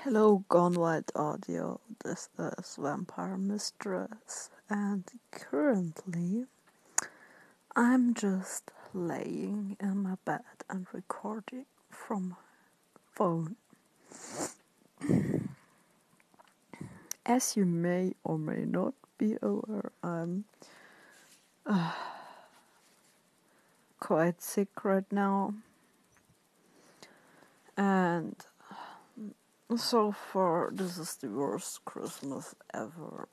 Hello, Gone Wild Audio. This is Vampire Mistress, and currently I'm just laying in my bed and recording from my phone. As you may or may not be aware, I'm quite sick right now, and so far this is the worst Christmas ever.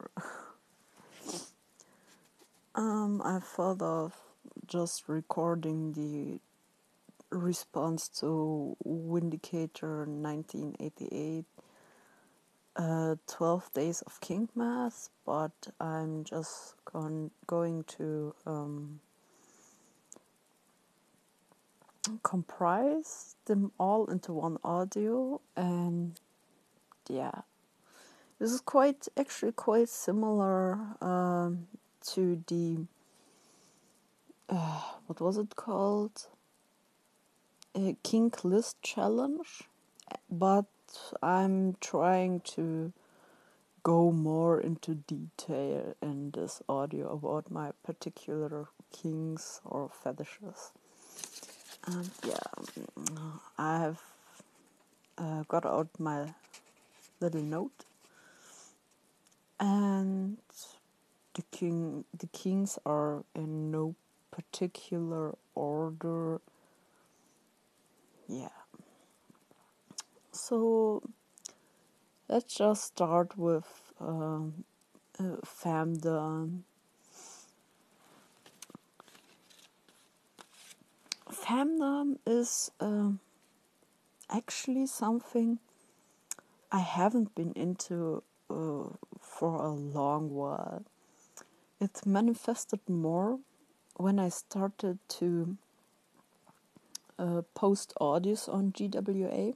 I thought of just recording the response to Vindicator 1988, 12 Days of King Mass, but I'm just going to comprise them all into one audio, and yeah, this is actually quite similar to the what was it called? King List Challenge, but I'm trying to go more into detail in this audio about my particular kinks or fetishes. And I've got out my little note, and the kings are in no particular order. Yeah. So let's just start with fandom. Fandom is actually something I haven't been into for a long while. It manifested more when I started to post audios on GWA.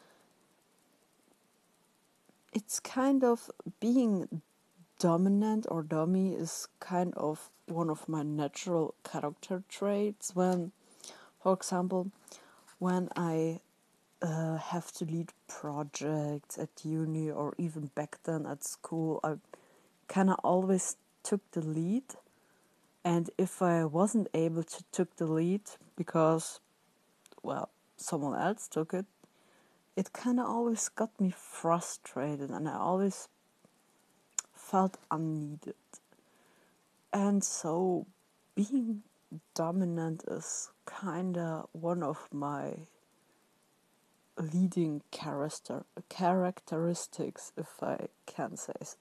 It's kind of being dominant or dummy is kind of one of my natural character traits. When, for example, when I have to lead projects at uni or even back then at school, I kind of always took the lead. And if I wasn't able to took the lead because, well, someone else took it, it kind of always got me frustrated, and I always felt unneeded. And so being dominant is kind of one of my leading characteristics, if I can say so.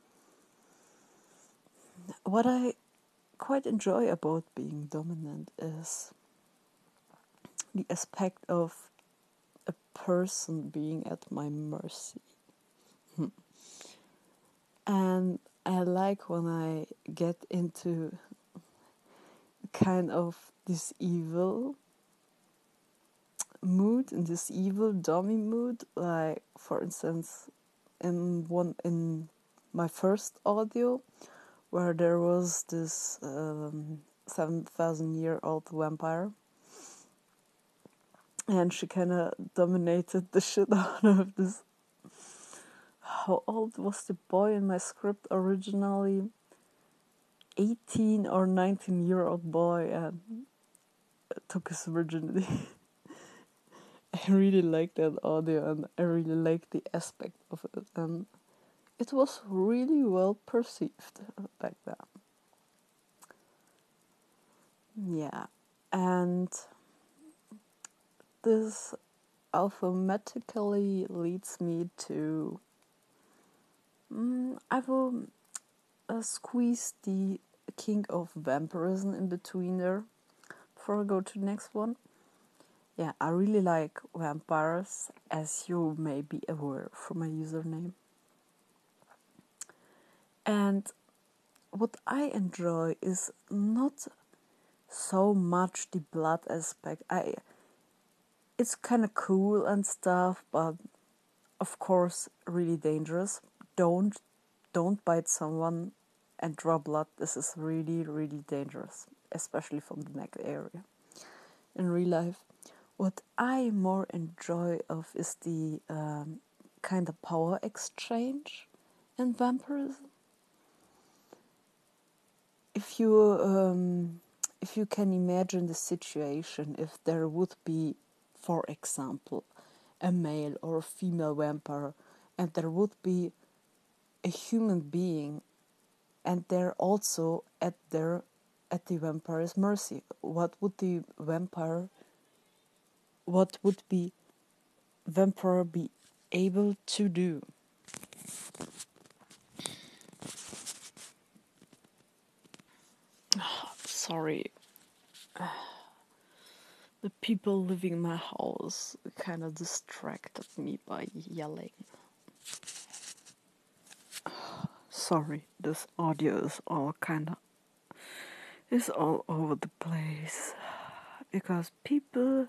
What I quite enjoy about being dominant is the aspect of a person being at my mercy. And I like when I get into kind of this evil mood, in this evil dummy mood. Like, for instance, in my first audio, where there was this 7,000-year-old vampire, and she kind of dominated the shit out of this. How old was the boy in my script originally? 18 or 19-year-old boy, and took his virginity. I really liked that audio, and I really liked the aspect of it, and it was really well perceived back then. Yeah, and this automatically leads me to I will squeeze the king of vampirism in between there before I go to the next one. Yeah, I really like vampires, as you may be aware from my username. And what I enjoy is not so much the blood aspect. It's kind of cool and stuff, but of course really dangerous. Don't bite someone and draw blood. This is really, really dangerous, especially from the neck area. In real life, what I more enjoy of is the kind of power exchange in vampirism. If you can imagine the situation, if there would be, for example, a male or a female vampire, and there would be a human being, and they're also at the vampire's mercy, what would vampire be able to do? Sorry. The people living in my house kind of distracted me by yelling. Sorry, this audio is all over the place because people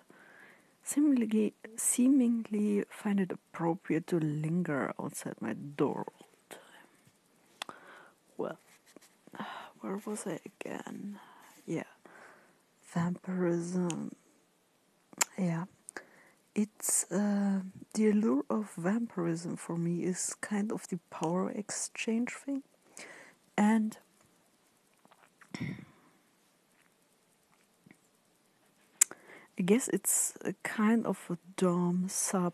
seemingly find it appropriate to linger outside my door all the time. Well, where was I again? Yeah, vampirism. Yeah, it's the allure of vampirism for me is kind of the power exchange thing, and I guess it's a kind of a dom sub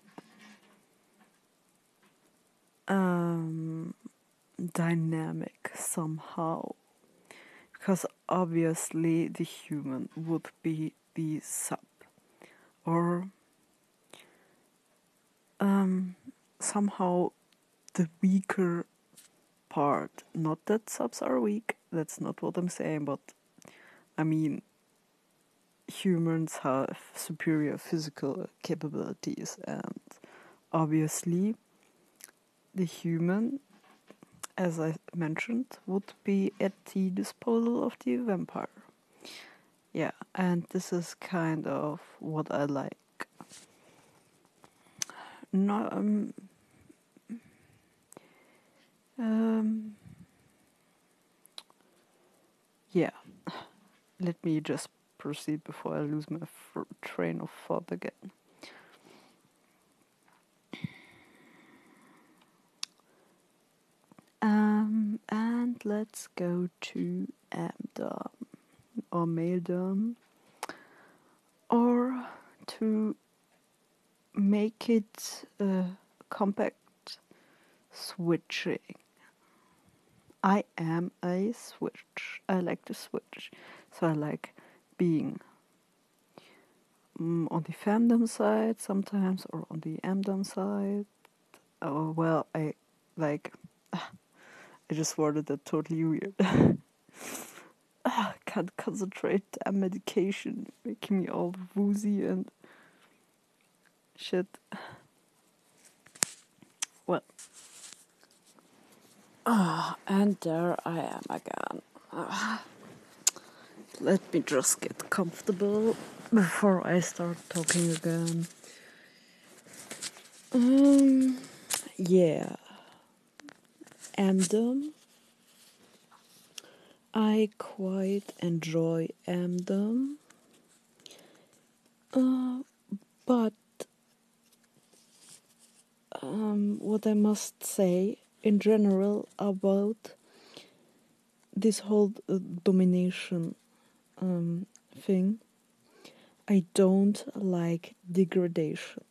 dynamic somehow, because obviously the human would be the sub, or somehow the weaker part. Not that subs are weak, that's not what I'm saying, but I mean humans have superior physical capabilities, and obviously the human, as I mentioned, would be at the disposal of the vampire. Yeah, and this is kind of what I like. No, yeah, let me just proceed before I lose my train of thought again. And let's go to Amdom, or Maildom, or to make it compact, switching. I am a switch. I like to switch. So I like being on the fandom side sometimes, or on the Amdom side. Oh, well, I just worded that totally weird. Can't concentrate. Damn medication making me all woozy and shit. Well, and there I am again. Let me just get comfortable before I start talking again. Yeah. Amdom. I quite enjoy Amdom. But what I must say in general about this whole domination thing, I don't like degradation.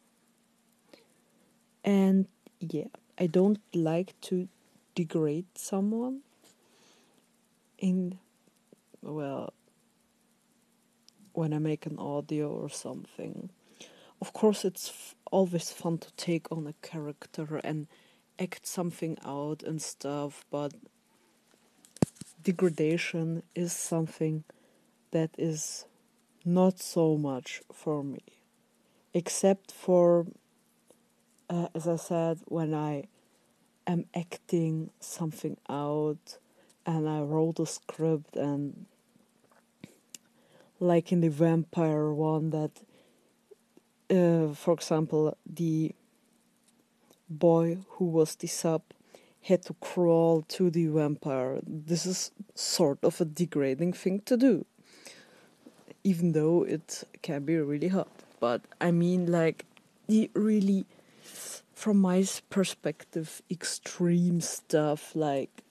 And yeah, I don't like to degrade someone when I make an audio or something. Of course, it's always fun to take on a character and act something out and stuff, but degradation is something that is not so much for me. Except for, as I said, when I am acting something out and I wrote a script, and like in the vampire one, that for example the boy who was the sub had to crawl to the vampire. This is sort of a degrading thing to do, even though it can be really hot. But I mean, like, the really from my perspective, extreme stuff like,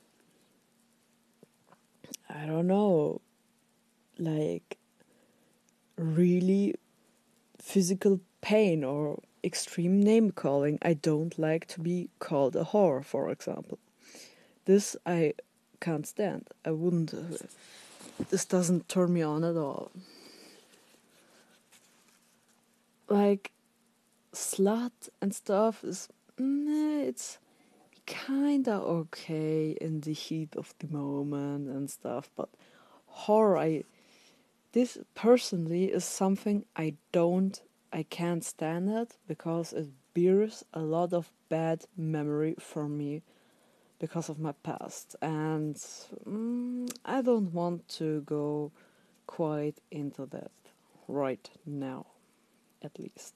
I don't know, like really physical pain or extreme name calling. I don't like to be called a whore, for example. This I can't stand. I wouldn't. This doesn't turn me on at all. Like slut and stuff is, it's kinda okay in the heat of the moment and stuff, but horror, this personally is something I can't stand it because it bears a lot of bad memory for me because of my past, and I don't want to go quite into that right now, at least.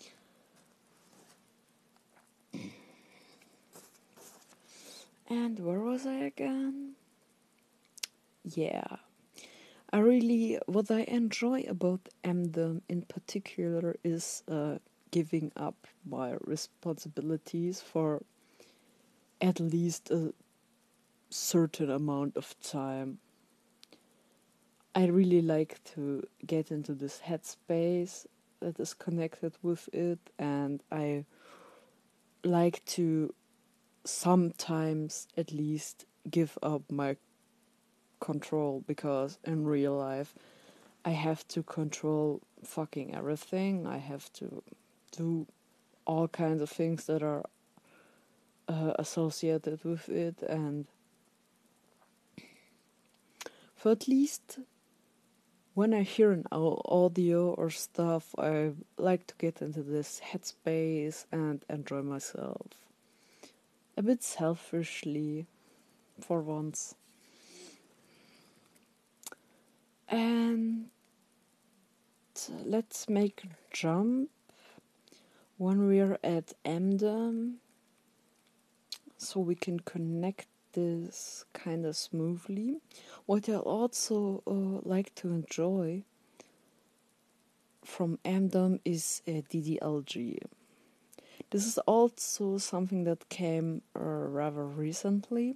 And where was I again? Yeah. What I enjoy about Emdom in particular is giving up my responsibilities for at least a certain amount of time. I really like to get into this headspace that is connected with it, and I like to sometimes at least give up my control, because in real life I have to control fucking everything. I have to do all kinds of things that are associated with it, and for at least when I hear an audio or stuff, I like to get into this headspace and enjoy myself. A bit selfishly, for once. And let's make a jump when we're at Emdom, so we can connect this kind of smoothly. What I also like to enjoy from Emdom is DDLG. This is also something that came rather recently.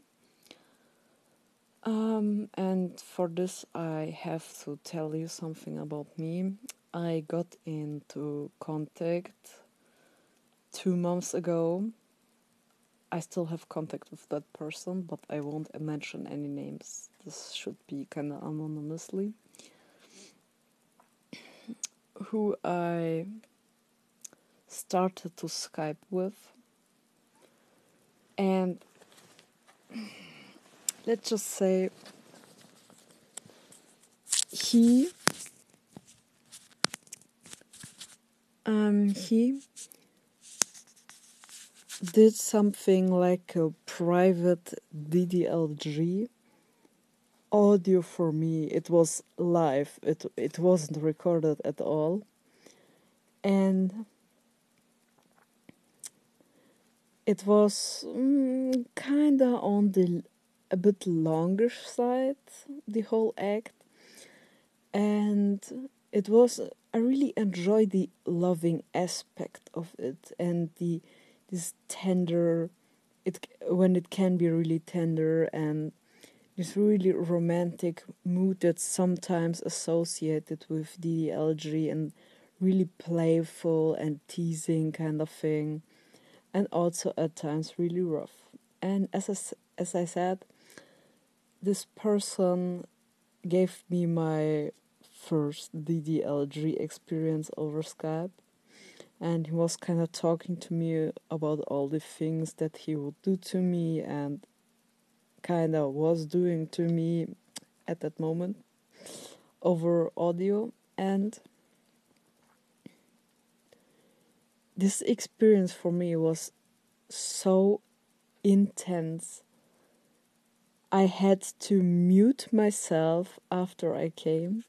And for this I have to tell you something about me. I got into contact 2 months ago. I still have contact with that person, but I won't mention any names. This should be kind of anonymously. Who I started to Skype with. And let's just say he did something like a private DDLG audio for me. It was live. It wasn't recorded at all. And it was kinda on the a bit longer side, the whole act. And it was, I really enjoyed the loving aspect of it, and this tender, when it can be really tender, and this really romantic mood that's sometimes associated with DDLG, and really playful and teasing kind of thing, and also at times really rough. And as I said, this person gave me my first DDLG experience over Skype, and he was kind of talking to me about all the things that he would do to me and kind of was doing to me at that moment over audio. And this experience for me was so intense. I had to mute myself after I came,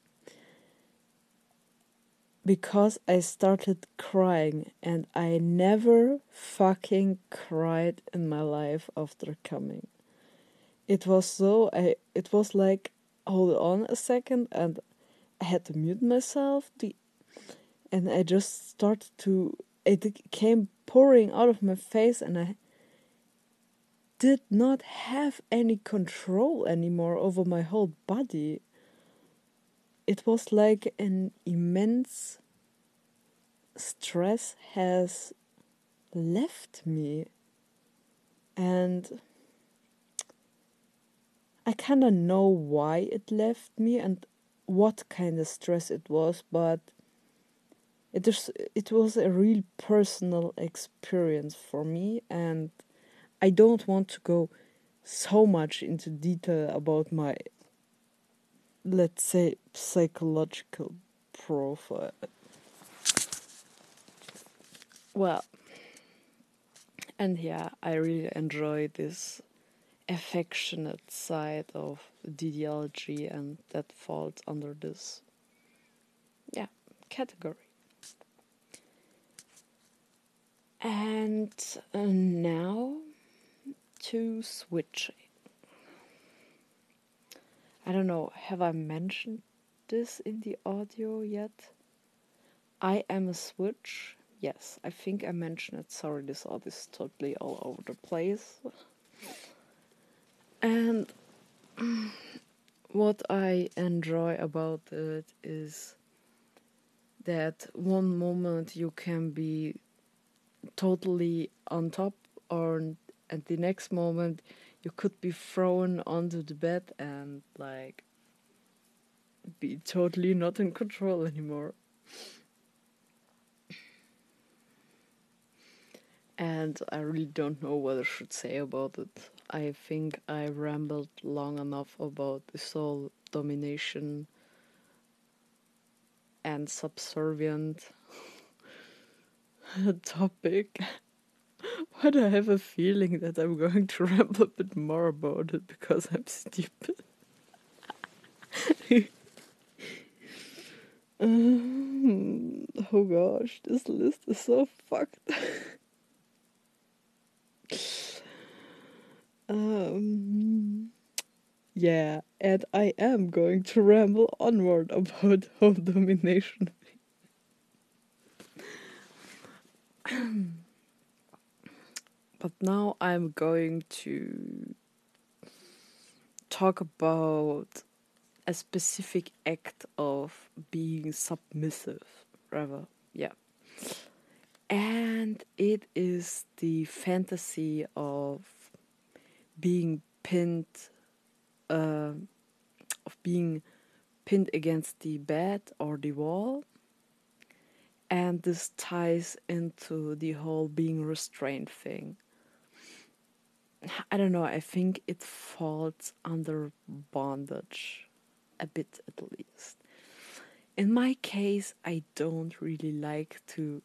because I started crying, and I never fucking cried in my life after coming. It was like, hold on a second, and I had to mute myself, and I just started to, it came pouring out of my face, and I did not have any control anymore over my whole body. It was like an immense stress has left me, and I kind of know why it left me and what kind of stress it was, but it was a real personal experience for me, and I don't want to go so much into detail about my, let's say, psychological profile. Well, and yeah, I really enjoy this affectionate side of DDLG, and that falls under this, yeah, category. And now to switching. I don't know, have I mentioned this in the audio yet? I am a switch. Yes, I think I mentioned it. Sorry, this audio is totally all over the place. And what I enjoy about it is that one moment you can be totally on top, or at the next moment you could be thrown onto the bed and like be totally not in control anymore. And I really don't know what I should say about it. I think I rambled long enough about this whole domination and subservient topic. But I have a feeling that I'm going to ramble a bit more about it because I'm stupid. Oh gosh, this list is so fucked. Yeah, and I am going to ramble onward about home domination. But now I'm going to talk about a specific act of being submissive, rather, yeah. And it is the fantasy of being pinned, uh, of being pinned against the bed or the wall. And this ties into the whole being restrained thing. I don't know, I think it falls under bondage, a bit at least. In my case, I don't really like to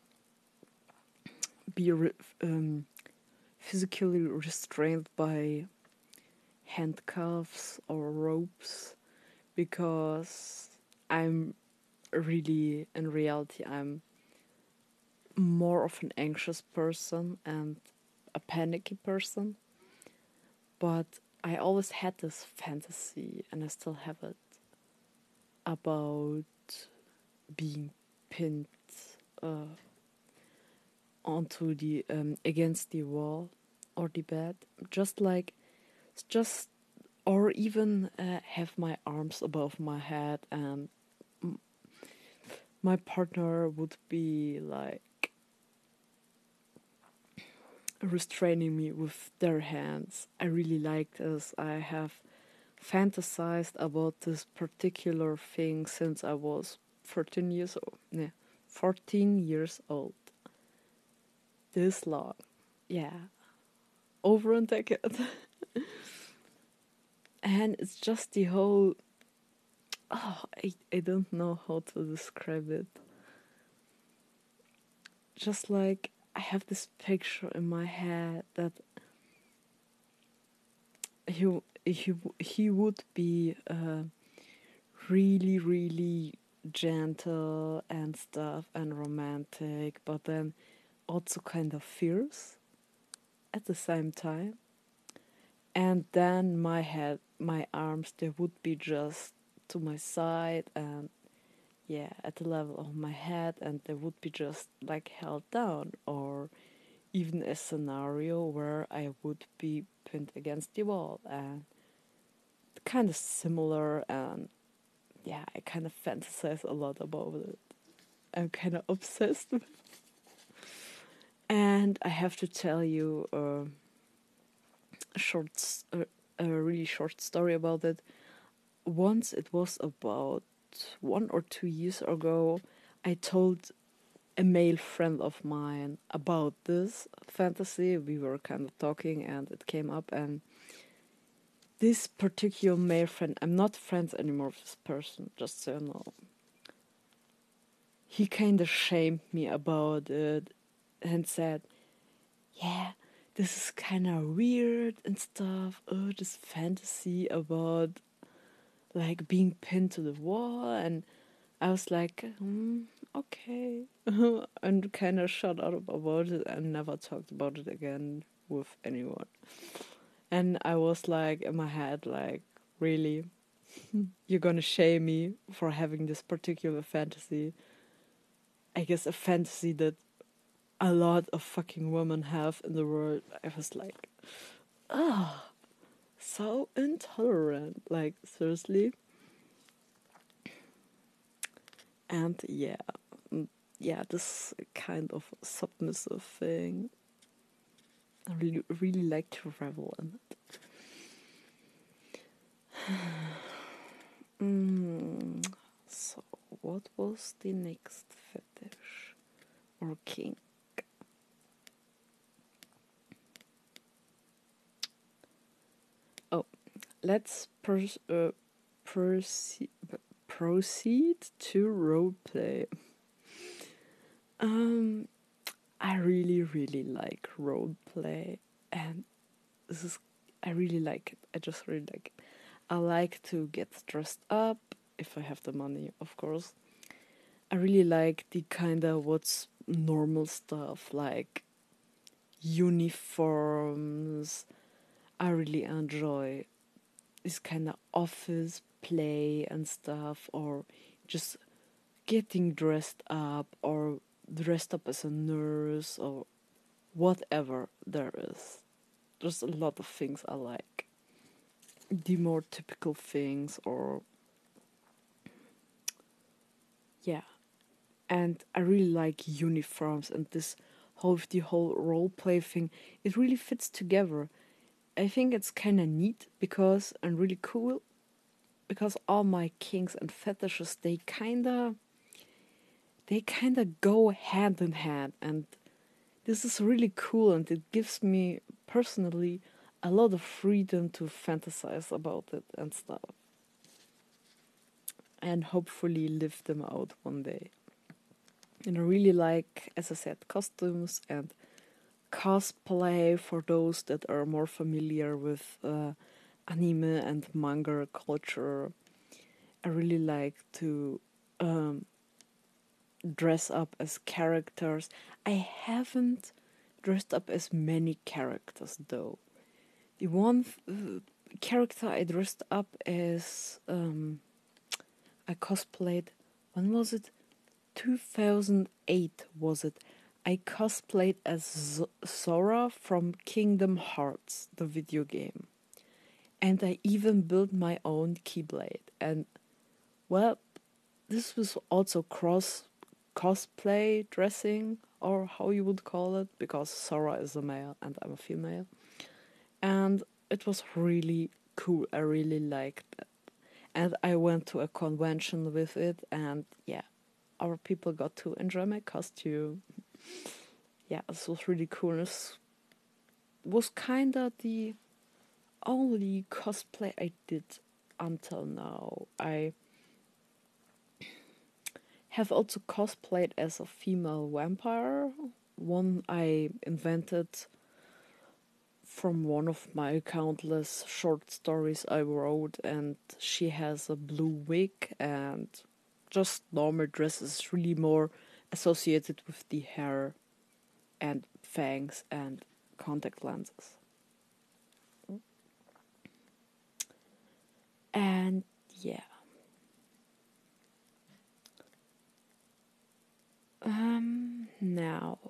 be physically restrained by handcuffs or ropes, because I'm really, in reality, I'm more of an anxious person and a panicky person. But I always had this fantasy, and I still have it, about being pinned uh, onto the against the wall or the bed, just or even have my arms above my head, and my partner would be like restraining me with their hands. I really like this. I have fantasized about this particular thing since I was 13 years old. Yeah, 14 years old. This long. Yeah, over a decade. And it's just the whole, I don't know how to describe it. Just like I have this picture in my head that he would be really, really gentle and stuff and romantic, but then also kind of fierce at the same time. And then my arms, they would be just to my side, and yeah, at the level of my head, and they would be just like held down, or even a scenario where I would be pinned against the wall, and kind of similar. And yeah, I kind of fantasize a lot about it. I'm kind of obsessed with. And I have to tell you a a really short story about it. Once, it was about 1 or 2 years ago, I told a male friend of mine about this fantasy. We were kind of talking and it came up, and this particular male friend, I'm not friends anymore with this person, just so you know, he kind of shamed me about it and said, yeah, this is kind of weird and stuff. Oh, this fantasy about like being pinned to the wall. And I was like, okay. And kind of shut up about it and never talked about it again with anyone. And I was like, in my head, like, really? You're gonna shame me for having this particular fantasy? I guess a fantasy that a lot of fucking women have in the world. I was like, ah, so intolerant. Like, seriously? And yeah, this kind of submissive thing, I really like to revel in it. So, what was the next fetish or kink? Oh, let's proceed proceed to roleplay. Um, I really like roleplay, and this is I really like it. I just really like it. I like to get dressed up if I have the money, of course. I really like the kind of what's normal stuff like uniforms. I really enjoy this kind of office play and stuff, or just getting dressed up, or dressed up as a nurse, or whatever there is. There's a lot of things I like. The more typical things, or yeah. And I really like uniforms, and this the whole role play thing. It really fits together. I think it's kind of neat because and really cool because all my kinks and fetishes they kind of go hand in hand, and this is really cool, and it gives me personally a lot of freedom to fantasize about it and stuff, and hopefully live them out one day. And I really like, as I said, costumes and cosplay for those that are more familiar with anime and manga culture. I really like to dress up as characters. I haven't dressed up as many characters though. The one character I dressed up as, I cosplayed. When was it? 2008 was it? I cosplayed as Sora from Kingdom Hearts, the video game. And I even built my own Keyblade. And, well, this was also cosplay dressing, or how you would call it, because Sora is a male and I'm a female. And it was really cool. I really liked it. And I went to a convention with it, and yeah, our people got to enjoy my costume. Yeah, this was really cool. This was kind of the only cosplay I did until now. I have also cosplayed as a female vampire. One I invented from one of my countless short stories I wrote, and she has a blue wig and just normal dresses, really more associated with the hair and fangs and contact lenses. And yeah, Now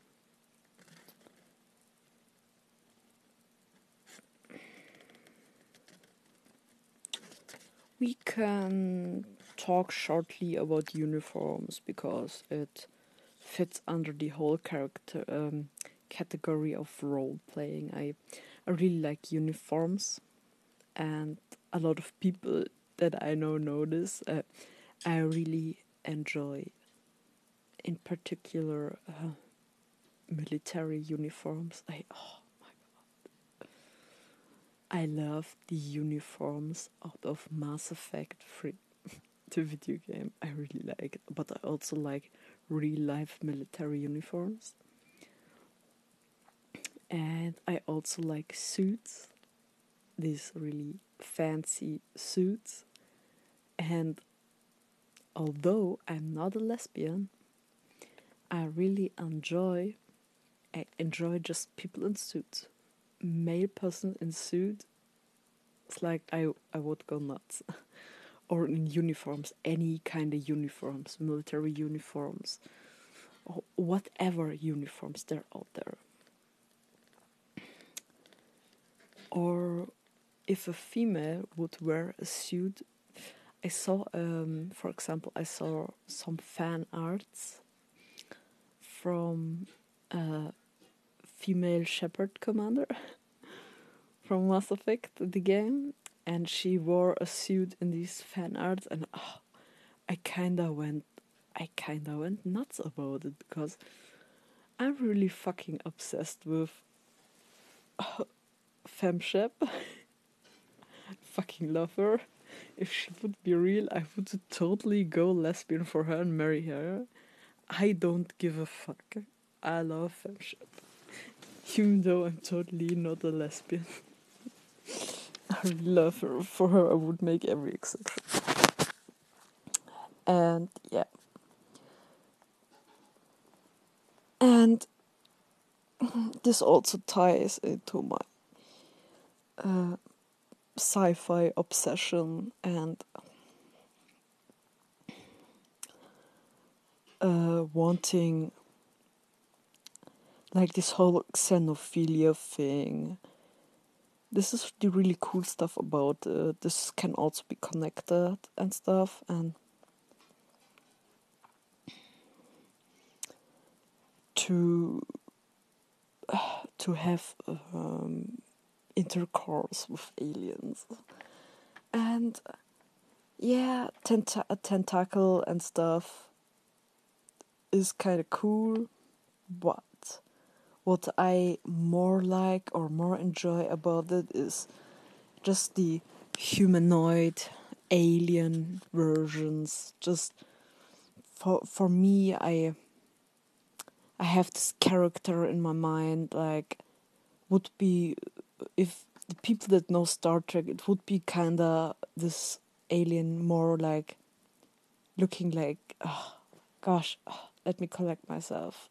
we can talk shortly about uniforms because it fits under the whole character category of role playing. I really like uniforms, and a lot of people that I know this. I really enjoy, in particular, military uniforms. I love the uniforms out of Mass Effect 3, the video game. I really like it, but I also like real life military uniforms. And I also like suits, these really fancy suits. And although I'm not a lesbian, I enjoy just people in suits. Male person in suit, it's like I would go nuts. Or in uniforms, any kind of uniforms, military uniforms, or whatever uniforms there are out there. Or if a female would wear a suit, I saw, for example, I saw some fan arts from a female Shepherd commander from Mass Effect, the game, and she wore a suit in these fan arts, and I kinda went nuts about it because I'm really fucking obsessed with femshep. Fucking love her. If she would be real, I would totally go lesbian for her and marry her. I don't give a fuck. I love femshep. Even though I'm totally not a lesbian. I love her. For her, I would make every exception. And yeah. And this also ties into my sci-fi obsession and wanting, like, this whole xenophilia thing. This is the really cool stuff about it. This can also be connected and stuff, and to have intercourse with aliens. And yeah, a tentacle and stuff is kind of cool, but what I more like or more enjoy about it is just the humanoid alien versions. Just for me, I have this character in my mind, like, would be, if the people that know Star Trek, it would be kinda this alien, more like looking like, let me collect myself.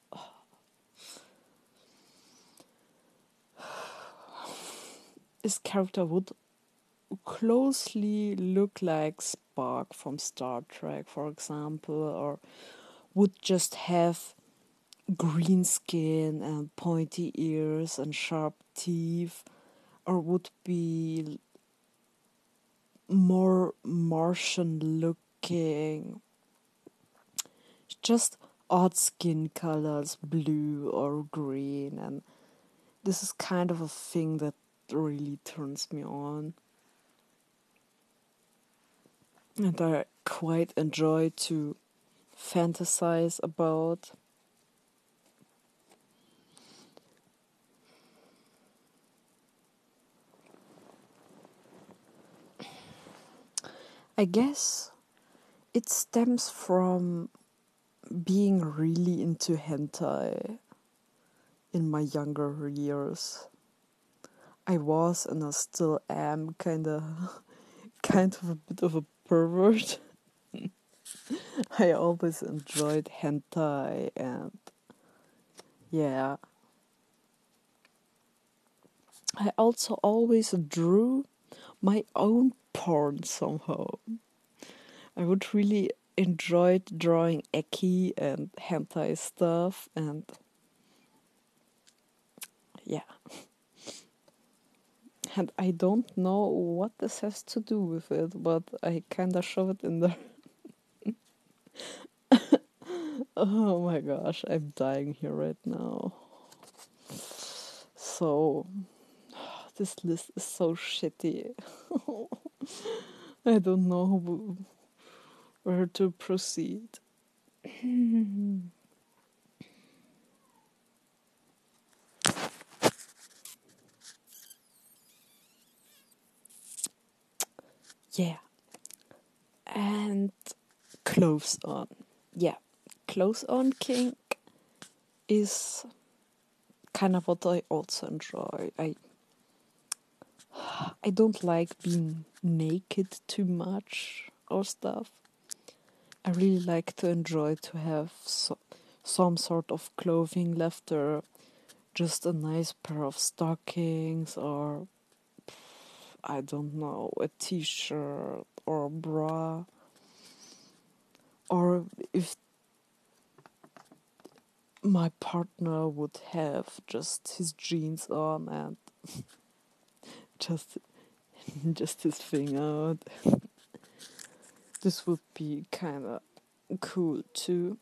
This character would closely look like Spock from Star Trek, for example, or would just have green skin and pointy ears and sharp teeth, or would be more Martian looking, just odd skin colors, blue or green, and this is kind of a thing that really turns me on. And I quite enjoy to fantasize about. I guess it stems from being really into hentai in my younger years. I was and I still am kind of a bit of a pervert. I always enjoyed hentai, and yeah. I also always drew my own porn somehow. I would really enjoyed drawing eki and hentai stuff, and yeah. And I don't know what this has to do with it, but I kinda shove it in there. Oh my gosh, I'm dying here right now. So, this list is so shitty. I don't know where to proceed. Yeah, and clothes on. Yeah, clothes on kink is kind of what I also enjoy. I don't like being naked too much or stuff. I really like to enjoy to have some sort of clothing left there, just a nice pair of stockings or I don't know, a t-shirt or a bra, or if my partner would have just his jeans on and just just his thing out. This would be kind of cool too.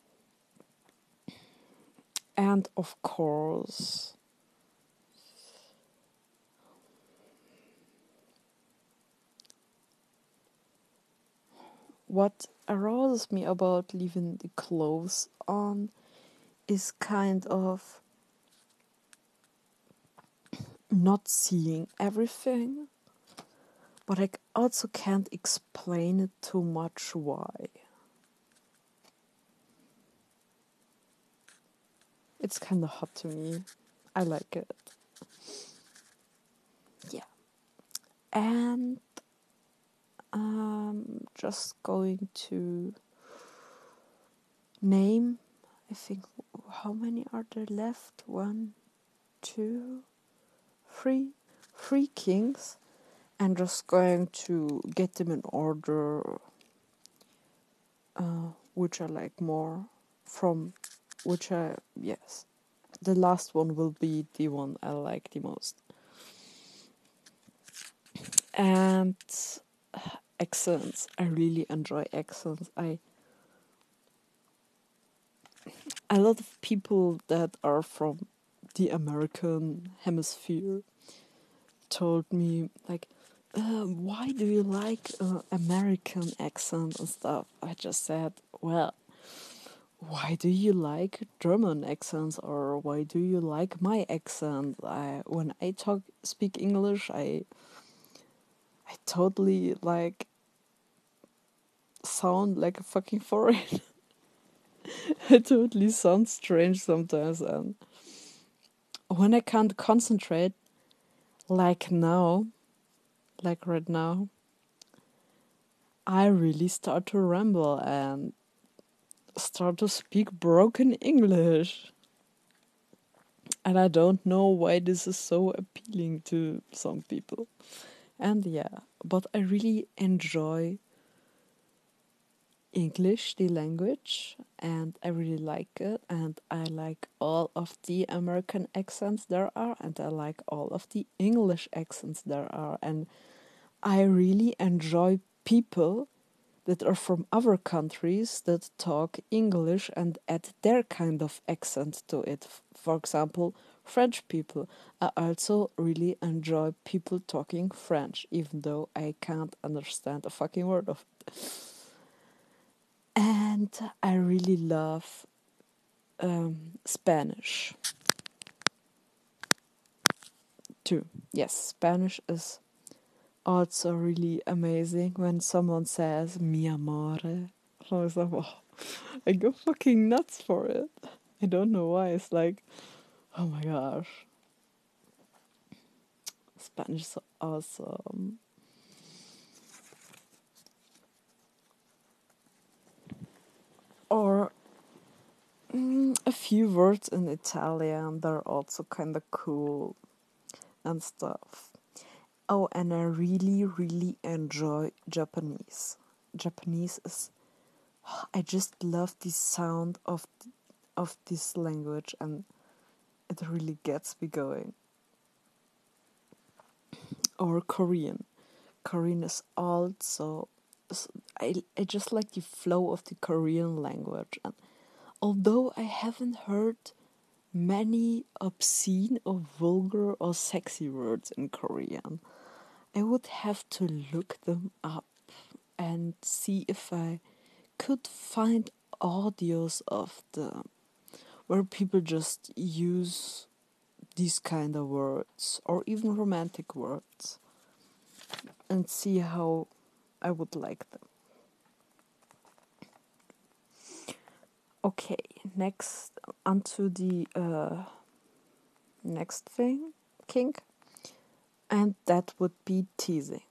And of course, what arouses me about leaving the clothes on is kind of not seeing everything, but I also can't explain it too much why. It's kind of hot to me. I like it. Yeah. And just going to name, I think, how many are there left? One, two, three. Three kings. And just going to get them in order, which I like more, from which yes. The last one will be the one I like the most. And accents. I really enjoy accents. A lot of people that are from the American hemisphere told me like, why do you like American accent and stuff? I just said, well, why do you like German accents, or why do you like my accent? When I speak English, I totally like sound like a fucking foreign. I totally sound strange sometimes, and when I can't concentrate, like now, like right now, I really start to ramble and start to speak broken English. And I don't know why this is so appealing to some people. And yeah, but I really enjoy English, the language, and I really like it. And I like all of the American accents there are, and I like all of the English accents there are. And I really enjoy people that are from other countries that talk English and add their kind of accent to it. For example, French people. I also really enjoy people talking French, even though I can't understand a fucking word of it. And I really love Spanish too. Yes, Spanish is also really amazing when someone says mi amore. I was like, oh, I go fucking nuts for it. I don't know why. It's like, oh my gosh. Spanish is awesome. Or a few words in Italian, they're also kind of cool and stuff. Oh, and I really, really enjoy Japanese. Japanese is I just love the sound of this language, and it really gets me going. Or Korean. Korean is also, I just like the flow of the Korean language, and although I haven't heard many obscene or vulgar or sexy words in Korean, I would have to look them up and see if I could find audios of them where people just use these kind of words or even romantic words and see how I would like them. Okay, next onto the next thing, kink, and that would be teasing.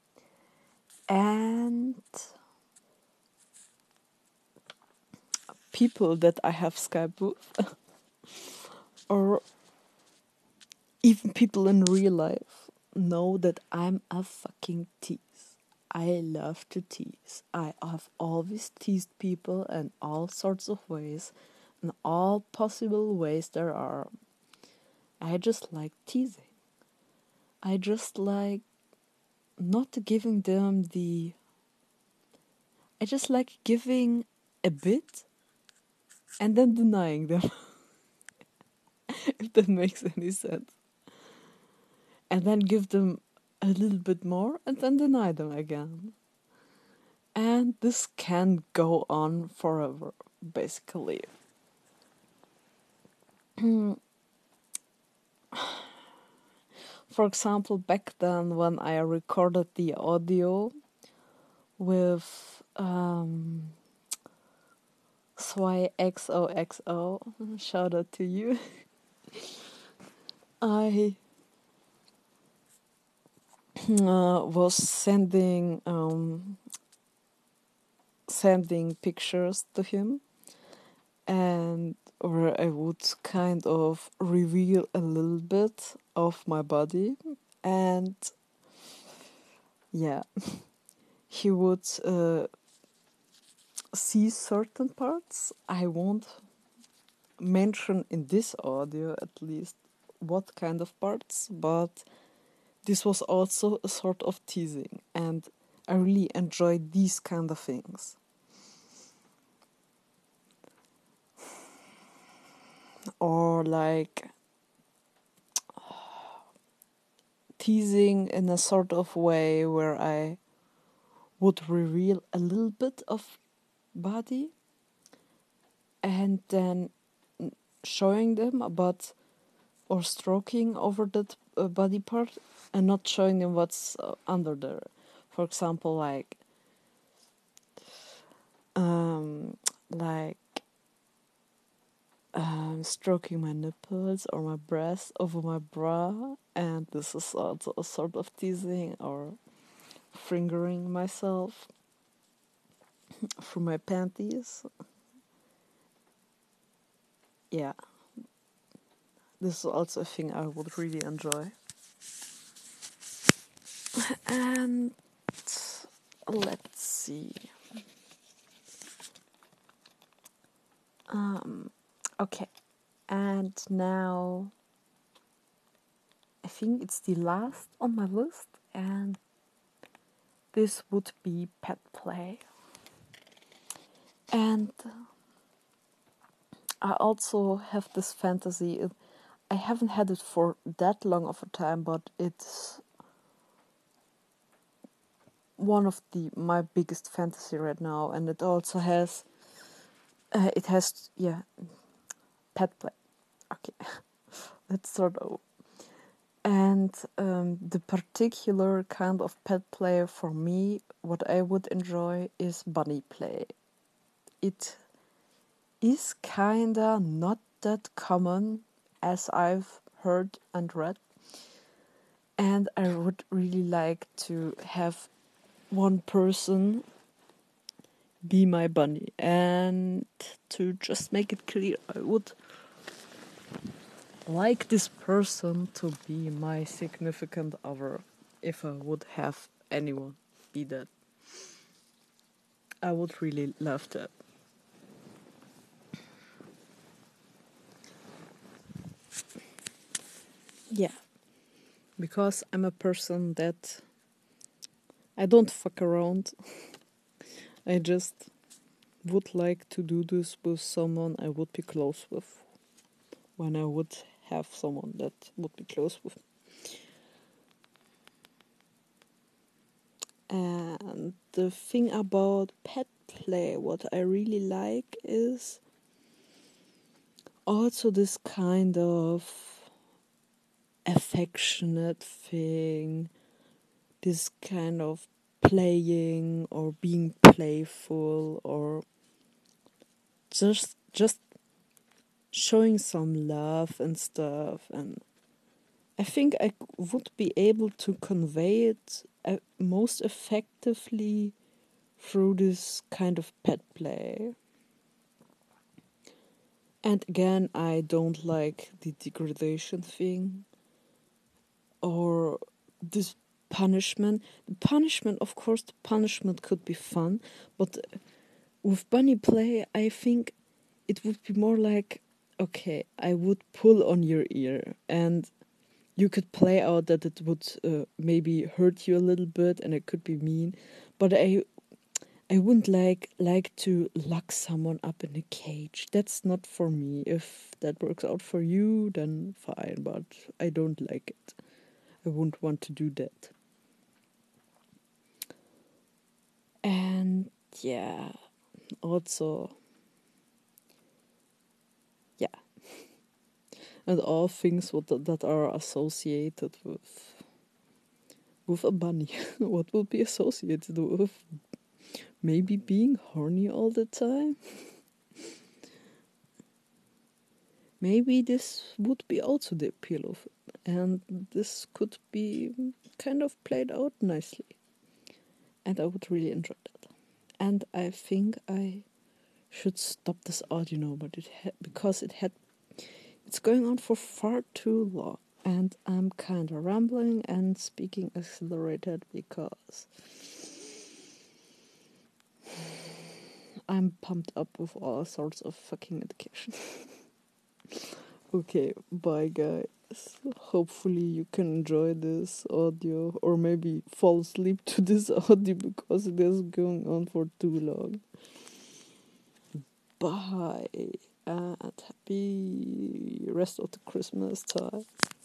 And people that I have Skype with, or even people in real life, know that I'm a fucking tease. I love to tease. I have always teased people in all sorts of ways, in all possible ways there are. I just like teasing. I just like not giving them the. I just like giving a bit and then denying them, if that makes any sense. And then give them a little bit more and then deny them again. And this can go on forever, basically. For example, back then when I recorded the audio with Sway XOXO, shout out to you, I was sending pictures to him, and where I would kind of reveal a little bit of my body, and yeah, he would see certain parts. I won't mention in this audio, at least, what kind of parts, but this was also a sort of teasing, and I really enjoyed these kind of things. Or like teasing in a sort of way where I would reveal a little bit of body and then showing them about or stroking over that body part and not showing them what's under there. For example, like stroking my nipples or my breast over my bra, and this is also a sort of teasing, or fingering myself through my panties. Yeah, this is also a thing I would really enjoy. And let's see. Okay, and now I think it's the last on my list, and this would be pet play. And I also have this fantasy. I haven't had it for that long of a time, but it's one of my biggest fantasy right now, and it also has pet play. Okay, let's start over. And the particular kind of pet play for me, what I would enjoy, is bunny play. It is kinda not that common, as I've heard and read, and I would really like to have one person be my bunny. And to just make it clear, I would like this person to be my significant other, if I would have anyone be that. I would really love that. Yeah, because I'm a person that I don't fuck around. I just would like to do this with someone I would be close with when I would have someone that would be close with. And the thing about pet play, what I really like is also this kind of affectionate thing, this kind of playing or being playful or just showing some love and stuff. And I think I would be able to convey it most effectively through this kind of pet play. And again, I don't like the degradation thing or this punishment. The punishment, of course, the punishment could be fun, but with bunny play, I think it would be more like, okay, I would pull on your ear and you could play out that it would maybe hurt you a little bit and it could be mean, but I wouldn't like to lock someone up in a cage. That's not for me. If that works out for you, then fine, but I don't like it. I wouldn't want to do that. And yeah, also, yeah, and all things that are associated with a bunny. What will be associated with maybe being horny all the time? Maybe this would be also the appeal of it, and this could be kind of played out nicely. And I would really enjoy that. And I think I should stop this audio now, but because it's going on for far too long, and I'm kind of rambling and speaking accelerated because I'm pumped up with all sorts of fucking medication. Okay, bye guys. Hopefully you can enjoy this audio or maybe fall asleep to this audio because it is going on for too long. Bye and happy rest of the Christmas time.